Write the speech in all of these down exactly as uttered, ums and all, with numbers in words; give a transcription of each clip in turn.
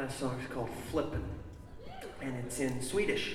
last song is called Flippin', and it's in Swedish.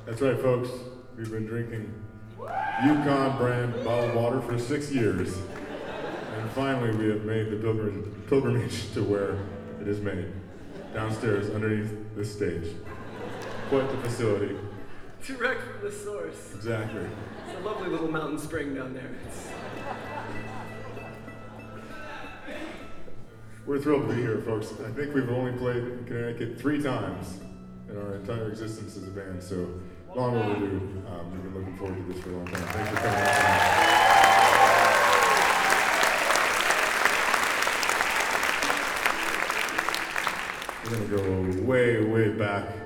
That's right, folks. We've been drinking Yukon brand bottled water for six years. And finally, we have made the pilgrimage, pilgrimage to where it is made, downstairs underneath this stage. Quite the facility. Direct from the source. Exactly. It's a lovely little mountain spring down there. It's... We're thrilled to be here, folks. I think we've only played in Connecticut three times in our entire existence as a band, so long overdue. Um, we've been looking forward to this for a long time. Thanks for coming out. We're going to go way, way back